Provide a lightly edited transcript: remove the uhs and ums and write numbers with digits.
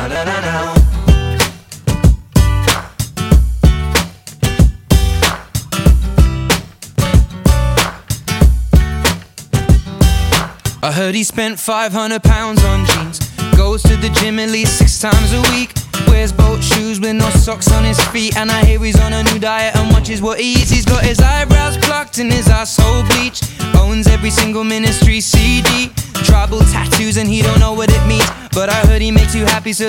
I heard he spent £500 on jeans, goes to the gym at least 6 times a week, wears boat shoes with no socks on his feet, and I hear he's on a new diet and watches what he eats. He's got his eyebrows plucked and his asshole bleached, owns every single Ministry CD, tribal tattoos and he don't know what it means, but I heard he makes you happy, so